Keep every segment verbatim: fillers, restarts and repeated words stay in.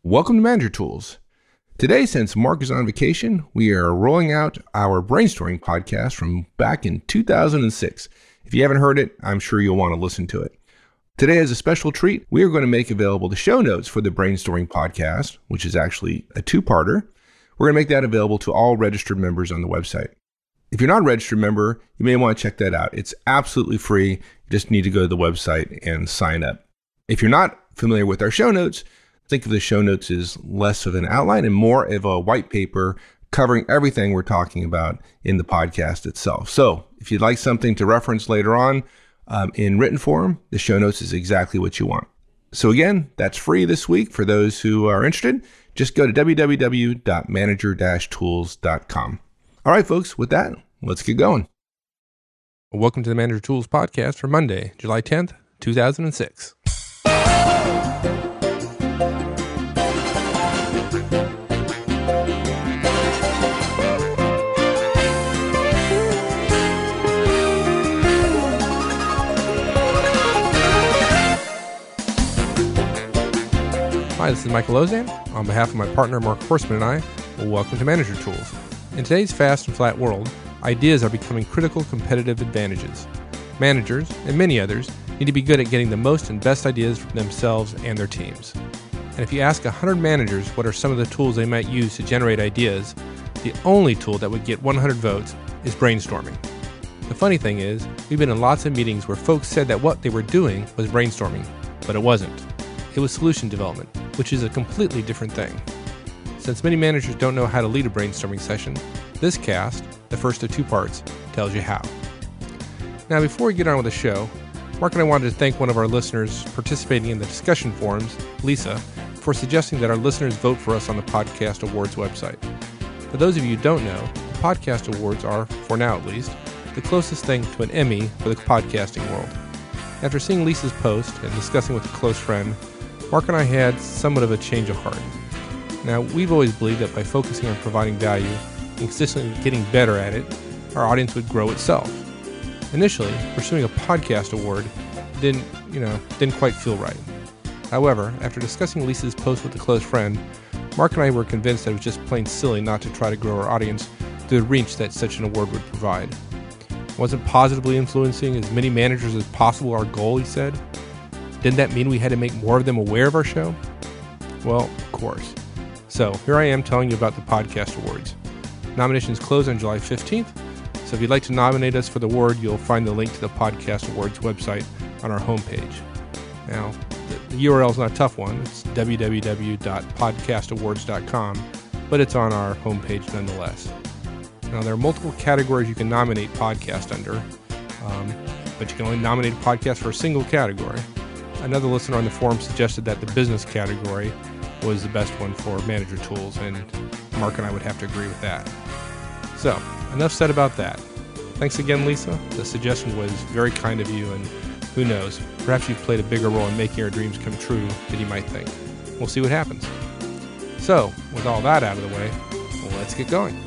Welcome to Manager Tools. Today, since Mark is on vacation, we are rolling out our brainstorming podcast from back in two thousand six. If you haven't heard it, I'm sure you'll want to listen to it. Today, as a special treat, we are going to make available the show notes for the brainstorming podcast, which is actually a two-parter. We're going to make that available to all registered members on the website. If you're not a registered member, you may want to check that out. It's absolutely free. You just need to go to the website and sign up. If you're not familiar with our show notes, think of the show notes as less of an outline and more of a white paper covering everything we're talking about in the podcast itself. So if you'd like something to reference later on um, in written form, the show notes is exactly what you want. So again, that's free this week for those who are interested. Just go to w w w dot manager dash tools dot com. All right, folks, with that, let's get going. Welcome to the Manager Tools podcast for Monday, July tenth, two thousand six. Hi, this is Michael Ozan. On behalf of my partner Mark Horstman and I, welcome to Manager Tools. In today's fast and flat world, ideas are becoming critical competitive advantages. Managers, and many others, need to be good at getting the most and best ideas from themselves and their teams. And if you ask one hundred managers what are some of the tools they might use to generate ideas, the only tool that would get one hundred votes is brainstorming. The funny thing is, we've been in lots of meetings where folks said that what they were doing was brainstorming, but it wasn't. It was solution development, which is a completely different thing. Since many managers don't know how to lead a brainstorming session, this cast, the first of two parts, tells you how. Now, before we get on with the show, Mark and I wanted to thank one of our listeners participating in the discussion forums, Lisa, for suggesting that our listeners vote for us on the Podcast Awards website. For those of you who don't know, the Podcast Awards are, for now at least, the closest thing to an Emmy for the podcasting world. After seeing Lisa's post and discussing with a close friend, Mark and I had somewhat of a change of heart. Now, we've always believed that by focusing on providing value and consistently getting better at it, our audience would grow itself. Initially, pursuing a podcast award didn't, you know, didn't quite feel right. However, after discussing Lisa's post with a close friend, Mark and I were convinced that it was just plain silly not to try to grow our audience to the reach that such an award would provide. Wasn't positively influencing as many managers as possible our goal, he said? Didn't that mean we had to make more of them aware of our show? Well, of course. So here I am telling you about the Podcast Awards. Nominations close on July fifteenth, so if you'd like to nominate us for the award, you'll find the link to the Podcast Awards website on our homepage. Now, the, the U R L is not a tough one. It's w w w dot podcast awards dot com, but it's on our homepage nonetheless. Now, there are multiple categories you can nominate podcast under, um, but you can only nominate a podcast for a single category. Another listener on the forum suggested that the business category was the best one for Manager Tools, and Mark and I would have to agree with that. So, enough said about that. Thanks again, Lisa. The suggestion was very kind of you, and who knows, perhaps you've played a bigger role in making our dreams come true than you might think. We'll see what happens. So, with all that out of the way, well, let's get going.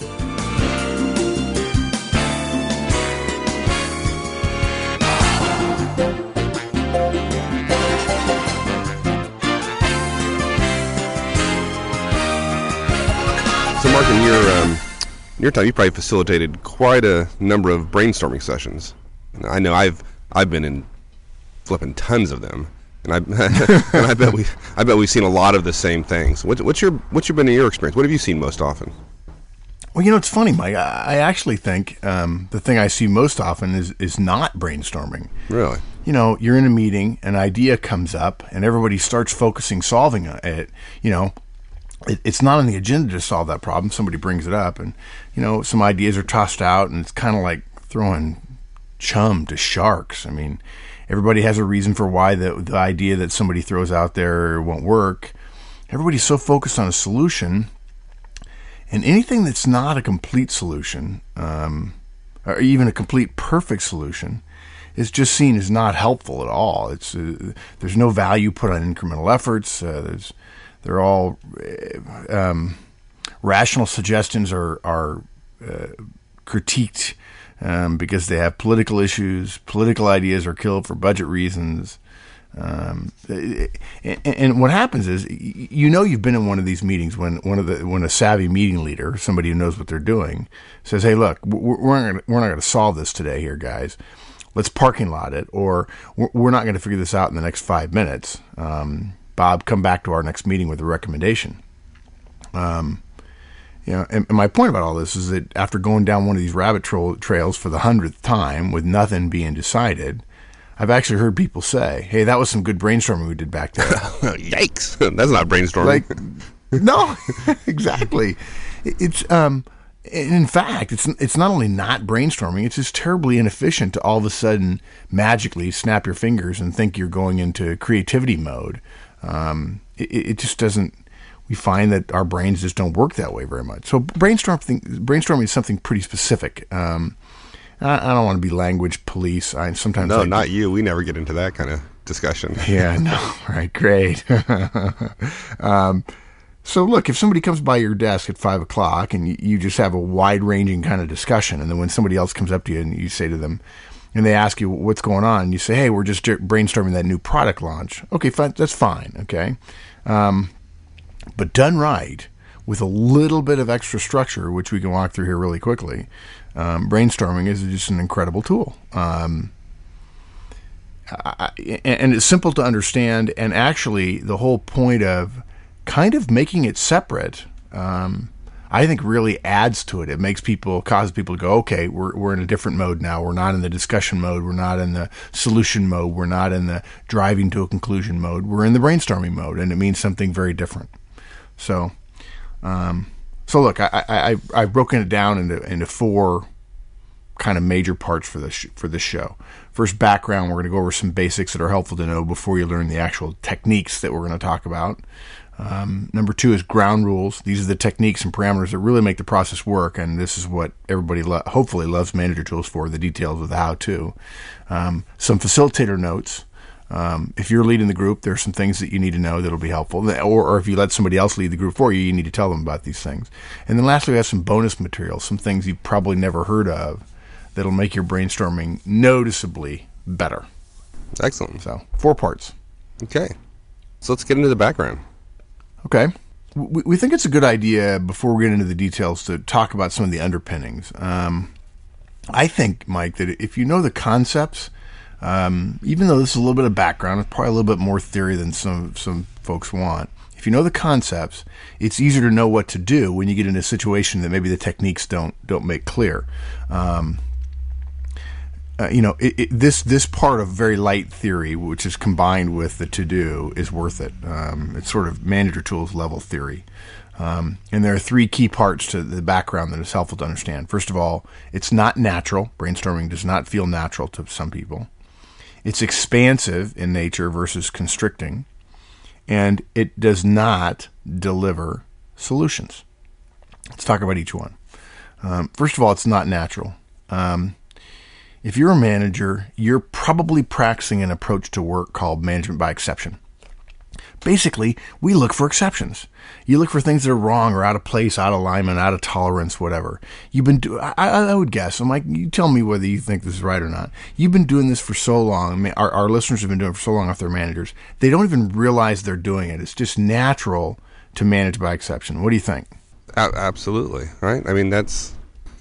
So, Mark, in your, um, in your time, you probably facilitated quite a number of brainstorming sessions. I know I've I've been in flipping tons of them, and I and I bet we I bet we've seen a lot of the same things. What, what's your what's your been in your experience? What have you seen most often? Well, you know, it's funny, Mike. I, I actually think um, the thing I see most often is is not brainstorming. Really? You know, you're in a meeting, an idea comes up, and everybody starts focusing, solving it. You know. It, it's not on the agenda to solve that problem. Somebody brings it up, and you know, some ideas are tossed out, and it's kind of like throwing chum to sharks. I mean, everybody has a reason for why the the idea that somebody throws out there won't work. Everybody's so focused on a solution, and anything that's not a complete solution, um, or even a complete perfect solution, is just seen as not helpful at all. It's uh, there's no value put on incremental efforts. Uh, there's They're all um, rational suggestions are are uh, critiqued um, because they have political issues. Political ideas are killed for budget reasons. Um, and, and what happens is, you know, you've been in one of these meetings when one of the when a savvy meeting leader, somebody who knows what they're doing, says, "Hey, look, we're we're not gonna, we're not going to solve this today, here, guys. Let's parking lot it, or we're not going to figure this out in the next five minutes. Um, Bob, come back to our next meeting with a recommendation." Um, you know, and, and my point about all this is that after going down one of these rabbit tra- trails for the hundredth time with nothing being decided, I've actually heard people say, "Hey, that was some good brainstorming we did back there." Yikes! That's not brainstorming. Like, no, exactly. It's um, in fact, it's it's not only not brainstorming; it's just terribly inefficient to all of a sudden magically snap your fingers and think you're going into creativity mode. Um, it, it just doesn't. We find that our brains just don't work that way very much. So brainstorming brainstorming is something pretty specific. Um, I, I don't want to be language police. I sometimes no, like not to, you. We never get into that kind of discussion. Yeah, no, right, great. um, so look, if somebody comes by your desk at five o'clock and you, you just have a wide-ranging kind of discussion, and then when somebody else comes up to you and you say to them, and they ask you what's going on, and you say, "Hey, we're just brainstorming that new product launch." Okay, fine, that's fine. Okay, um, but done right, with a little bit of extra structure, which we can walk through here really quickly, um, brainstorming is just an incredible tool. Um, I, and it's simple to understand, and actually the whole point of kind of making it separate, um, I think really adds to it. It makes people, causes people to go, okay, we're we're in a different mode now. We're not in the discussion mode. We're not in the solution mode. We're not in the driving to a conclusion mode. We're in the brainstorming mode, and it means something very different. So, um, so look, I, I, I've broken it down into into four kind of major parts for this for this show. First, background. We're going to go over some basics that are helpful to know before you learn the actual techniques that we're going to talk about. Um, number two is ground rules. These are the techniques and parameters that really make the process work, and this is what everybody lo- hopefully loves Manager Tools for, the details of the how-to. Um, some facilitator notes. Um, if you're leading the group, there are some things that you need to know that'll be helpful. Or, or if you let somebody else lead the group for you, you need to tell them about these things. And then lastly, we have some bonus material, some things you've probably never heard of that'll make your brainstorming noticeably better. Excellent. So, four parts. Okay. So let's get into the background. Okay. We, we think it's a good idea, before we get into the details, to talk about some of the underpinnings. Um, I think, Mike, that if you know the concepts, um, even though this is a little bit of background, it's probably a little bit more theory than some some folks want. If you know the concepts, it's easier to know what to do when you get in a situation that maybe the techniques don't don't make clear. Um, Uh, you know, it, it, this this part of very light theory, which is combined with the to-do, is worth it. Um, it's sort of Manager Tools level theory. Um, and there are three key parts to the background that is helpful to understand. First of all, it's not natural. Brainstorming does not feel natural to some people. It's expansive in nature versus constricting. And it does not deliver solutions. Let's talk about each one. Um, first of all, it's not natural. Um, If you're a manager, you're probably practicing an approach to work called management by exception. Basically, we look for exceptions. You look for things that are wrong or out of place, out of alignment, out of tolerance, whatever. You've been do- I, I would guess. I'm like, you tell me whether you think this is right or not. You've been doing this for so long. I mean, our, our listeners have been doing it for so long with their managers. They don't even realize they're doing it. It's just natural to manage by exception. What do you think? A- absolutely. Right. I mean, that's.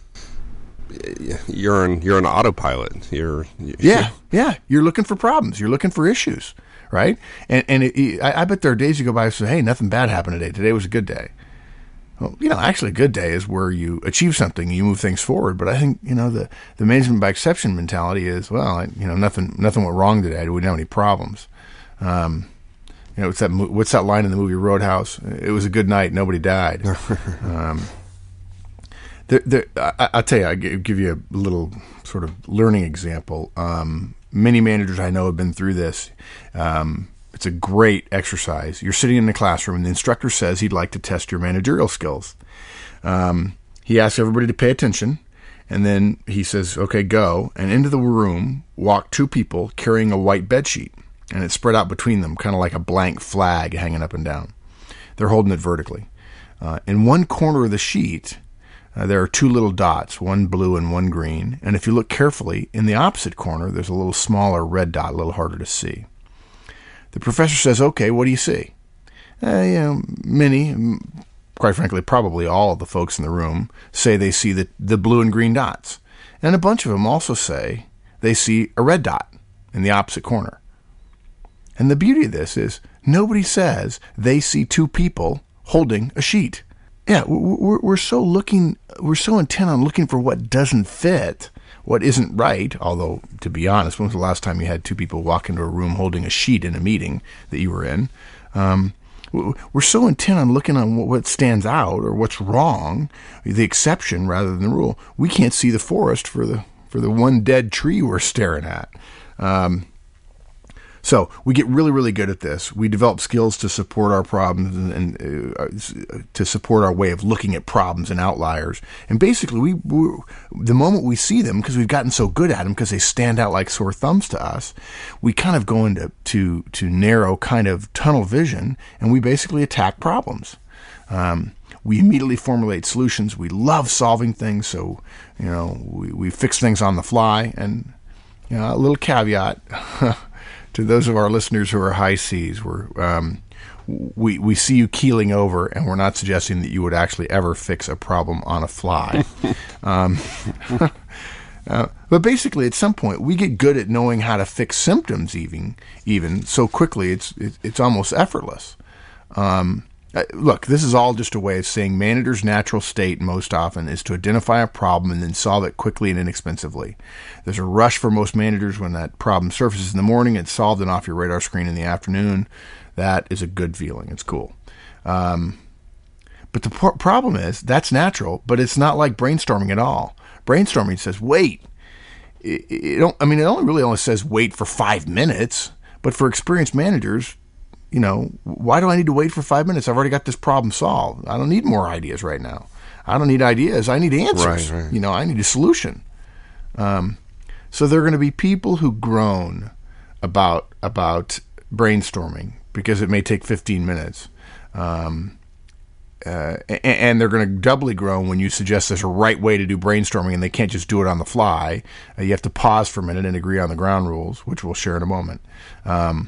You're an you're an autopilot. You're, you're yeah yeah. You're looking for problems. You're looking for issues, right? And and it, it, I, I bet there are days you go by and say, "Hey, nothing bad happened today. Today was a good day." Well, you know, actually, a good day is where you achieve something, you move things forward. But I think you know the, the management by exception mentality is, well, I, you know, nothing nothing went wrong today. We didn't have any problems. Um, you know, what's that? What's that line in the movie Roadhouse? It was a good night. Nobody died. um, There, there, I, I'll tell you, I'll give you a little sort of learning example. Um, many managers I know have been through this. Um, it's a great exercise. You're sitting in the classroom, and the instructor says he'd like to test your managerial skills. Um, he asks everybody to pay attention, and then he says, okay, go. And into the room walk two people carrying a white bed sheet, and it's spread out between them, kind of like a blank flag hanging up and down. They're holding it vertically. Uh, in one corner of the sheet, Uh, there are two little dots, one blue and one green. And if you look carefully, in the opposite corner, there's a little smaller red dot, a little harder to see. The professor says, okay, what do you see? Uh, you know, many, quite frankly, probably all of the folks in the room say they see the, the blue and green dots. And a bunch of them also say they see a red dot in the opposite corner. And the beauty of this is nobody says they see two people holding a sheet. Yeah, we're, we're so looking, we're so intent on looking for what doesn't fit, what isn't right. Although, to be honest, when was the last time you had two people walk into a room holding a sheet in a meeting that you were in? Um, we're so intent on looking on what stands out or what's wrong, the exception rather than the rule. We can't see the forest for the for the one dead tree we're staring at. Um, So we get really, really good at this. We develop skills to support our problems and, and uh, to support our way of looking at problems and outliers. And basically, we, we the moment we see them, because we've gotten so good at them, because they stand out like sore thumbs to us, we kind of go into to, to narrow kind of tunnel vision, and we basically attack problems. Um, we immediately formulate solutions. We love solving things, so you know we, we fix things on the fly. And you know, a little caveat. To those of our listeners who are high C's, we're, um, we we see you keeling over, and we're not suggesting that you would actually ever fix a problem on a fly. um, uh, but basically, at some point, we get good at knowing how to fix symptoms, even even so quickly, it's it, it's almost effortless. Um, look, this is all just a way of saying managers' natural state most often is to identify a problem and then solve it quickly and inexpensively. There's a rush for most managers when that problem surfaces in the morning. It's solved and off your radar screen in the afternoon. That is a good feeling. It's cool. Um, but the p- problem is that's natural, but it's not like brainstorming at all. Brainstorming says, wait. It, it don't, I mean, it only really only says wait for five minutes, but for experienced managers, you know, why do I need to wait for five minutes? I've already got this problem solved. I don't need more ideas right now. I don't need ideas. I need answers. Right, right. You know, I need a solution. Um, so there are going to be people who groan about about brainstorming because it may take fifteen minutes. Um, uh, and, and they're going to doubly groan when you suggest there's a right way to do brainstorming and they can't just do it on the fly. Uh, you have to pause for a minute and agree on the ground rules, which we'll share in a moment. Um,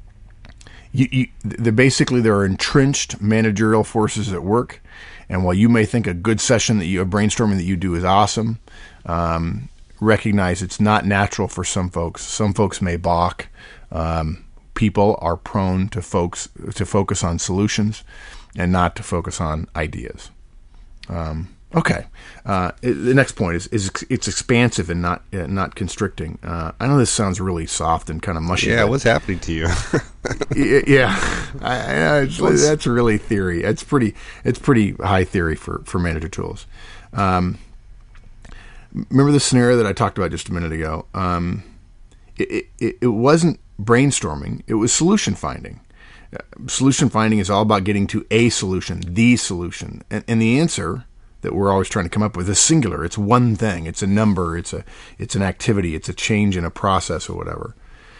You, you, they're basically, there are entrenched managerial forces at work, and while you may think a good session that you, a brainstorming that you do is awesome, um, recognize it's not natural for some folks. Some folks may balk. Um, people are prone to folks to focus on solutions and not to focus on ideas. Um, Okay. Uh, it, the next point is, is it's expansive and not uh, not constricting. Uh, I know this sounds really soft and kind of mushy. Yeah, what's happening to you? yeah, I, I know, it's, that's really theory. It's pretty it's pretty high theory for, for manager tools. Um, remember the scenario that I talked about just a minute ago? Um, it, it, it wasn't brainstorming. It was solution finding. Uh, solution finding is all about getting to a solution, the solution. And, and the answer that we're always trying to come up with is singular. It's one thing. It's a number. It's a it's an activity. It's a change in a process or whatever.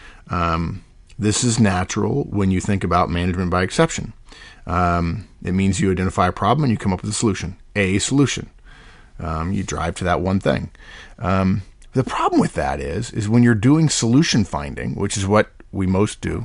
Um, this is natural when you think about management by exception. Um, it means you identify a problem and you come up with a solution. A solution. Um, you drive to that one thing. Um, the problem with that is, is when you're doing solution finding, which is what we most do.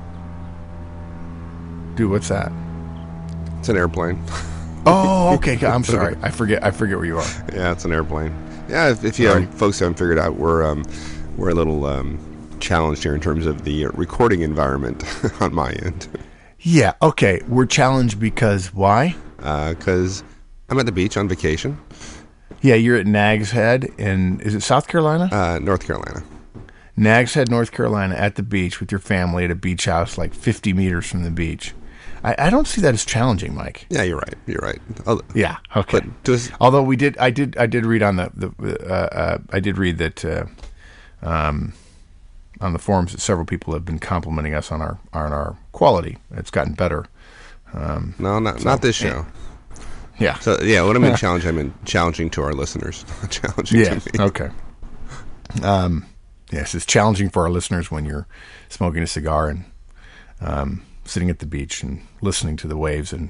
Dude, what's that? It's an airplane. Oh, okay. I'm sorry. I forget. I forget where you are. Yeah, it's an airplane. Yeah, if, if you Right. have, folks haven't figured out, we're um, we're a little um, challenged here in terms of the recording environment on my end. Yeah. Okay. We're challenged because why? Because uh, I'm at the beach on vacation, Yeah, you're at Nags Head in, is it South Carolina? uh, North Carolina. Nags Head, North Carolina, at the beach with your family at a beach house like fifty meters from the beach. I, I don't see that as challenging, Mike. Yeah, you're right. You're right. I'll- Yeah. Okay. But to us, Although we did, I did, I did read on the, the uh, uh, I did read that, uh, um, on the forums that several people have been complimenting us on our on our quality. It's gotten better. Um, no, not so, not this show. yeah. So yeah, what I mean challenge, I mean challenging to our listeners, not challenging Yeah. to me. Okay. Um, yes, it's challenging for our listeners when you're smoking a cigar and um, sitting at the beach and listening to the waves. And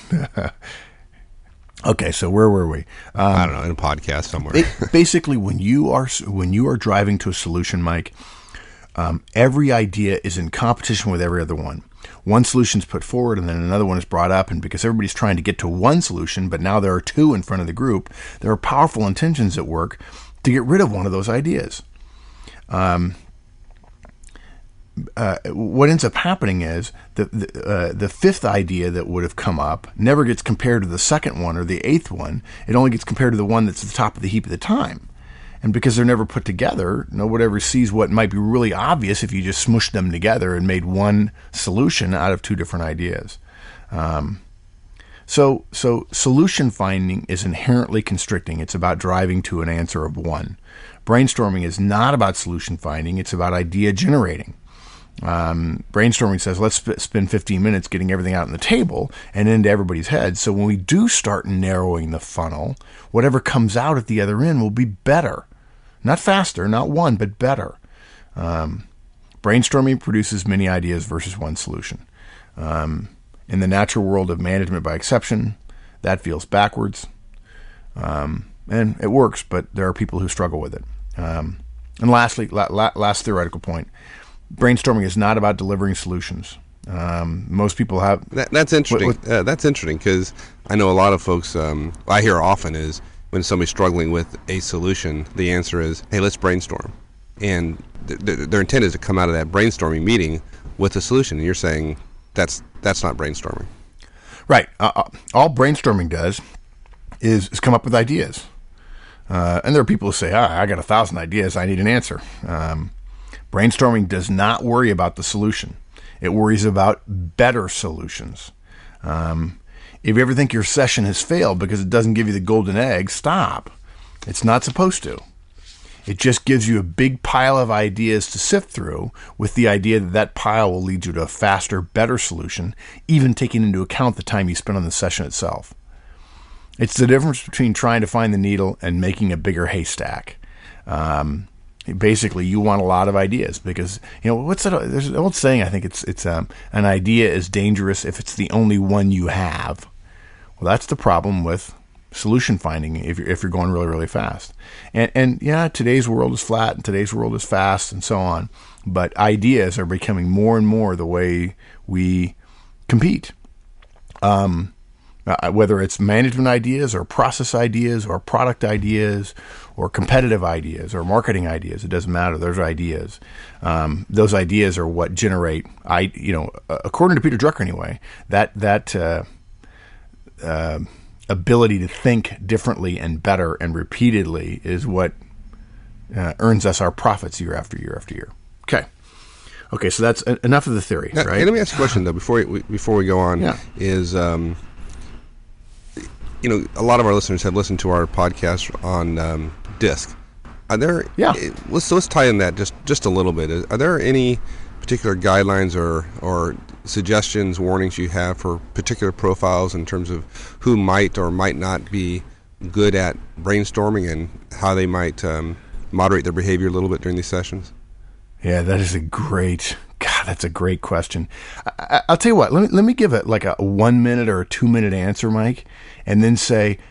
okay, so where were we? Um, I don't know, in a podcast somewhere. it, basically, when you are when you are driving to a solution, Mike, Um, every idea is in competition with every other one. One solution is put forward and then another one is brought up, and because everybody's trying to get to one solution, but now there are two in front of the group, there are powerful intentions at work to get rid of one of those ideas. Um, uh, what ends up happening is the the, uh, the fifth idea that would have come up never gets compared to the second one or the eighth one. It only gets compared to the one that's at the top of the heap at the time. And because they're never put together, nobody ever sees what might be really obvious if you just smushed them together and made one solution out of two different ideas. Um, so, so solution finding is inherently constricting. It's about driving to an answer of one. Brainstorming is not about solution finding. It's about idea generating. Um, brainstorming says, let's sp- spend fifteen minutes getting everything out on the table and into everybody's head. So when we do start narrowing the funnel, whatever comes out at the other end will be better. Not faster, not one, but better. Um, brainstorming produces many ideas versus one solution. Um, in the natural world of management by exception, that feels backwards. Um, and it works, but there are people who struggle with it. Um, and lastly, la- la- last theoretical point, brainstorming is not about delivering solutions. Um, most people have... That, that's interesting. What, what, uh, that's interesting because I know a lot of folks, um, I hear often is when somebody's struggling with a solution, the answer is, hey, let's brainstorm. And th- th- their intent is to come out of that brainstorming meeting with a solution. And you're saying that's that's not brainstorming. Right. Uh, all brainstorming does is, is come up with ideas. Uh, and there are people who say, ah, I got a thousand ideas, I need an answer. Um, brainstorming does not worry about the solution. It worries about better solutions. Um, if you ever think your session has failed because it doesn't give you the golden egg, stop. It's not supposed to. It just gives you a big pile of ideas to sift through with the idea that that pile will lead you to a faster, better solution, even taking into account the time you spend on the session itself. It's the difference between trying to find the needle and making a bigger haystack. Um, basically, you want a lot of ideas because, you know, what's that? There's an old saying, I think it's it's um, an idea is dangerous if it's the only one you have. Well, that's the problem with solution finding if you're, if you're going really, really fast. And, and yeah, today's world is flat and today's world is fast and so on. But ideas are becoming more and more the way we compete. Um, uh, whether it's management ideas or process ideas or product ideas or competitive ideas or marketing ideas, it doesn't matter. There's ideas. Um, those ideas are what generate, I, you know, according to Peter Drucker anyway, that, that, uh, uh, ability to think differently and better and repeatedly is what uh, earns us our profits year after year after year. Okay. Okay, so that's a- enough of the theory, now, right? Hey, let me ask you a question, though, before we, before we go on. Yeah. Is, um, you know, a lot of our listeners have listened to our podcast on um, DISC. Are there... Yeah. Let's, let's tie in that just, just a little bit. Are there any particular guidelines or, or suggestions, warnings you have for particular profiles in terms of who might or might not be good at brainstorming and how they might um, moderate their behavior a little bit during these sessions? Yeah, that is a great, God, that's a great question. I, I'll tell you what, let me, let me give it like a one minute or a two minute answer, Mike, and then say,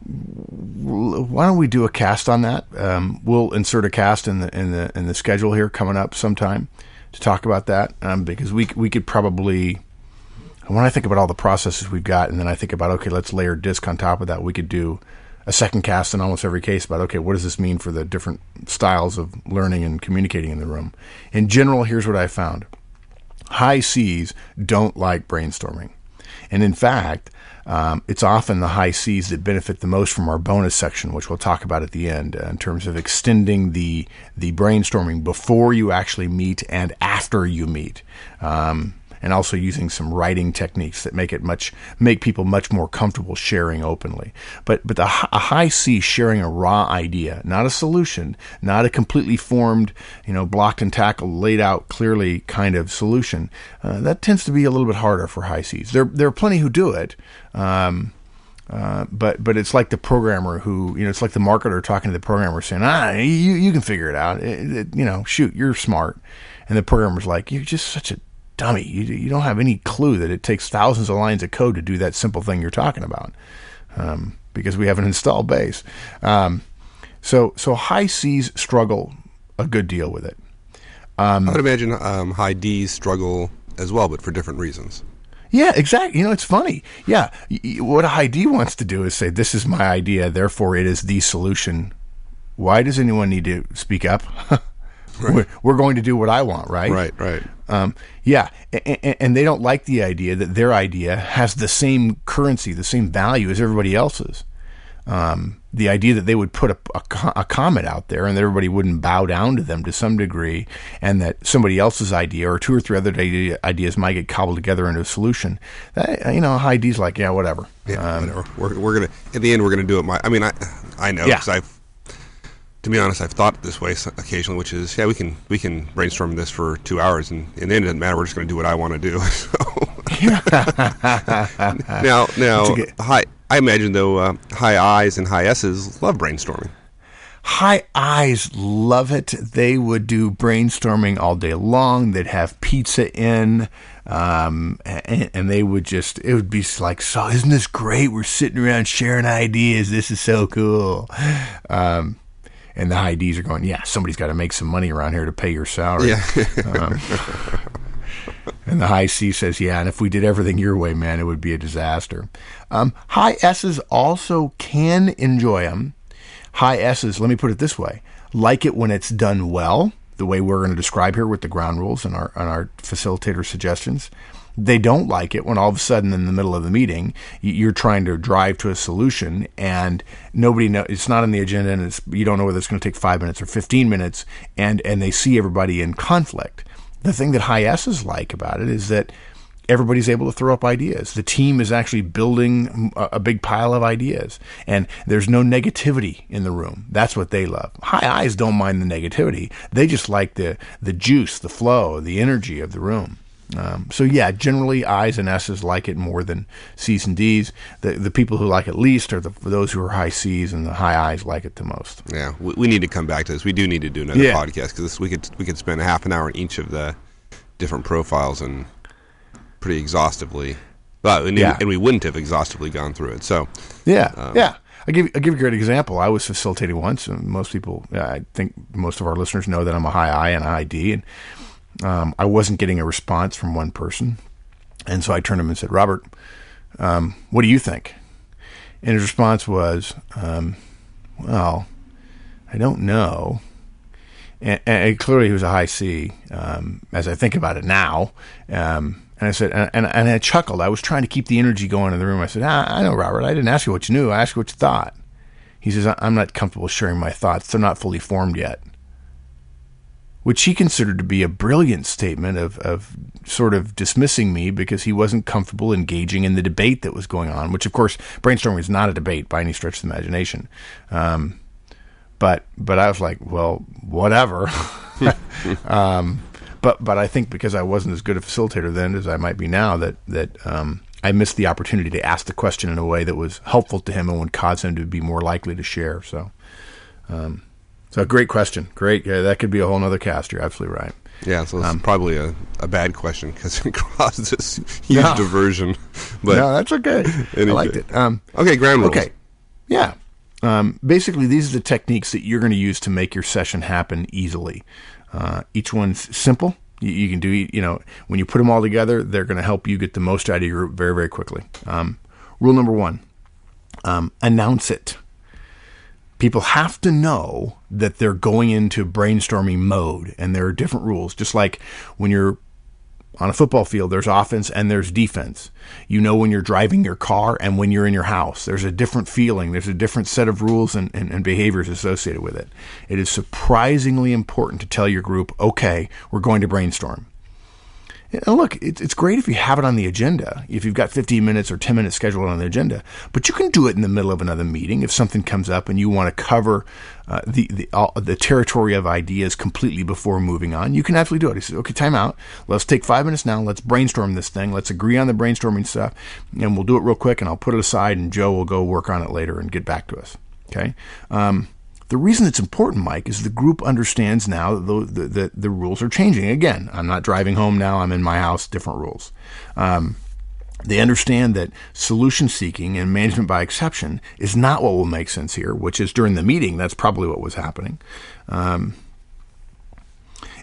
why don't we do a cast on that? Um, we'll insert a cast in the, in the, in the schedule here coming up sometime to talk about that, um, because we we could probably, when I think about all the processes we've got, and then I think about, okay, let's layer DISC on top of that, we could do a second cast in almost every case about, okay, what does this mean for the different styles of learning and communicating in the room? In general, here's what I found. High C's don't like brainstorming. And in fact, um, it's often the high C's that benefit the most from our bonus section, which we'll talk about at the end, uh, in terms of extending the the brainstorming before you actually meet and after you meet, um, and also using some writing techniques that make it much make people much more comfortable sharing openly. But but the a high C sharing a raw idea, not a solution, not a completely formed, you know, blocked and tackled, laid out clearly kind of solution, uh, that tends to be a little bit harder for high C's. There there are plenty who do it. Um, uh, but but it's like the programmer who, you know, it's like the marketer talking to the programmer saying, ah, you you can figure it out. It, it, you know, shoot, you're smart. And the programmer's like, you're just such a dummy. You you don't have any clue that it takes thousands of lines of code to do that simple thing you're talking about, um, because we have an installed base. Um, so so high C's struggle a good deal with it. Um, I would imagine um, high D's struggle as well, but for different reasons. Yeah, exactly. You know, it's funny. Yeah, what a high D wants to do is say, this is my idea, therefore it is the solution. Why does anyone need to speak up? Right. We're, we're going to do what I want, right? Right, right. Um, yeah, and, and they don't like the idea that their idea has the same currency, the same value as everybody else's. Um, the idea that they would put a, a, a comment out there and that everybody wouldn't bow down to them to some degree, and that somebody else's idea or two or three other idea, ideas might get cobbled together into a solution. That, you know, high D's like, yeah, whatever. Yeah, um, whatever. We're, we're gonna at the end we're gonna do it. My, I mean, I I know because yeah. I've. To be honest, I've thought this way occasionally, which is, yeah, we can we can brainstorm this for two hours, and in the end, it doesn't matter. We're just going to do what I want to do. So. now, now, high. I imagine though, uh, high I's and high S's love brainstorming. High I's love it. They would do brainstorming all day long. They'd have pizza in, um, and, and they would just, it would be like, so isn't this great? We're sitting around sharing ideas. This is so cool. Um, And the high D's are going, yeah, somebody's got to make some money around here to pay your salary. Yeah. um, and the high C says, yeah, and if we did everything your way, man, it would be a disaster. Um, high S's also can enjoy them. High S's, let me put it this way, like it when it's done well, the way we're going to describe here with the ground rules and our, and our facilitator suggestions. They don't like it when all of a sudden in the middle of the meeting, you're trying to drive to a solution and nobody knows, it's not on the agenda, and it's, you don't know whether it's going to take five minutes or fifteen minutes, and, and they see everybody in conflict. The thing that high S's like about it is that everybody's able to throw up ideas. The team is actually building a, a big pile of ideas, and there's no negativity in the room. That's what they love. High I's don't mind the negativity. They just like the, the juice, the flow, the energy of the room. Um, so yeah, generally I's and S's like it more than C's and D's. The the people who like it least are the those who are high C's, and the high I's like it the most. Yeah, we, we need to come back to this. We do need to do another yeah. podcast because we could we could spend a half an hour on each of the different profiles and pretty exhaustively. Well, and, yeah. and we wouldn't have exhaustively gone through it. So yeah, um, yeah. I give I give you a great example. I was facilitating once, and most people, I think most of our listeners know that I'm a high I and a high D, and Um, I wasn't getting a response from one person. And so I turned to him and said, Robert, um, what do you think? And his response was, um, well, I don't know. And, and clearly he was a high C, um, as I think about it now. Um, and I said, and, and, and I chuckled. I was trying to keep the energy going in the room. I said, I, I know, Robert. I didn't ask you what you knew. I asked you what you thought. He says, I'm not comfortable sharing my thoughts. They're not fully formed yet. Which he considered to be a brilliant statement of, of sort of dismissing me because he wasn't comfortable engaging in the debate that was going on, which, of course, brainstorming is not a debate by any stretch of the imagination. Um, but but I was like, well, whatever. um, but but I think because I wasn't as good a facilitator then as I might be now, that, that um, I missed the opportunity to ask the question in a way that was helpful to him and would cause him to be more likely to share. So... Um, So great question. Great. Yeah, that could be a whole nother cast. You're absolutely right. Yeah, so it's um, probably a, a bad question because it causes this huge no. diversion. But no, that's okay. I liked it. Um, okay, ground rules. Okay. Yeah. Um, basically, these are the techniques that you're going to use to make your session happen easily. Uh, each one's simple. You, you can do, you know, when you put them all together, they're going to help you get the most out of your group very, very quickly. Um, rule number one, um, announce it. People have to know that they're going into brainstorming mode, and there are different rules. Just like when you're on a football field, there's offense and there's defense. You know when you're driving your car and when you're in your house. There's a different feeling. There's a different set of rules and, and, and behaviors associated with it. It is surprisingly important to tell your group, okay, we're going to brainstorm. And look, it's great if you have it on the agenda, if you've got fifteen minutes or ten minutes scheduled on the agenda, but you can do it in the middle of another meeting if something comes up and you want to cover uh, the the, all, the territory of ideas completely before moving on. You can absolutely do it. He says, okay, time out. Let's take five minutes now. Let's brainstorm this thing. Let's agree on the brainstorming stuff, and we'll do it real quick, and I'll put it aside, and Joe will go work on it later and get back to us. Okay? Um, The reason it's important, Mike, is the group understands now that the, the, the, the rules are changing. Again, I'm not driving home now. I'm in my house, different rules. Um, they understand that solution seeking and management by exception is not what will make sense here, which is during the meeting, that's probably what was happening. Um,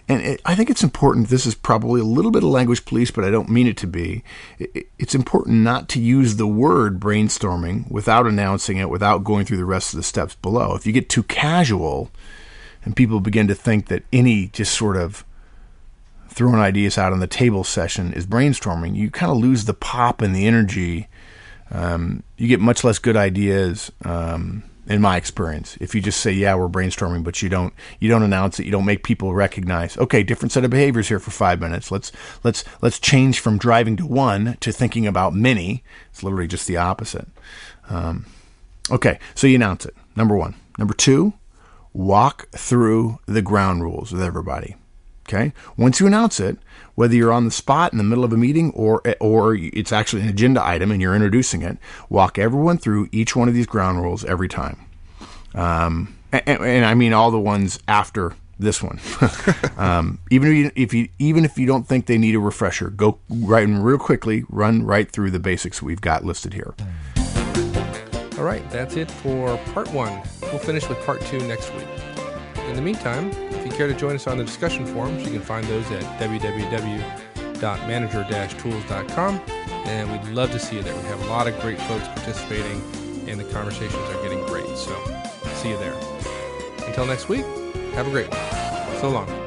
And it, I think it's important, this is probably a little bit of language police, but I don't mean it to be. It, it's important not to use the word brainstorming without announcing it, without going through the rest of the steps below. If you get too casual and people begin to think that any just sort of throwing ideas out on the table session is brainstorming, you kind of lose the pop and the energy. Um, you get much less good ideas, um, in my experience, if you just say, yeah, we're brainstorming, but you don't you don't announce it, you don't make people recognize, okay, different set of behaviors here for five minutes. Let's let's let's change from driving to one to thinking about many. It's literally just the opposite. Um, okay, so you announce it, number one. Number two, walk through the ground rules with everybody. Okay. Once you announce it, whether you're on the spot in the middle of a meeting or or it's actually an agenda item and you're introducing it, walk everyone through each one of these ground rules every time. Um, and, and I mean all the ones after this one. um, even if you, if you even if you don't think they need a refresher, go right and real quickly, run right through the basics we've got listed here. All right, that's it for part one. We'll finish with part two next week. In the meantime, if you care to join us on the discussion forums, you can find those at w w w dot manager dash tools dot com, and we'd love to see you there. We have a lot of great folks participating, and the conversations are getting great, so see you there. Until next week, have a great one. So long.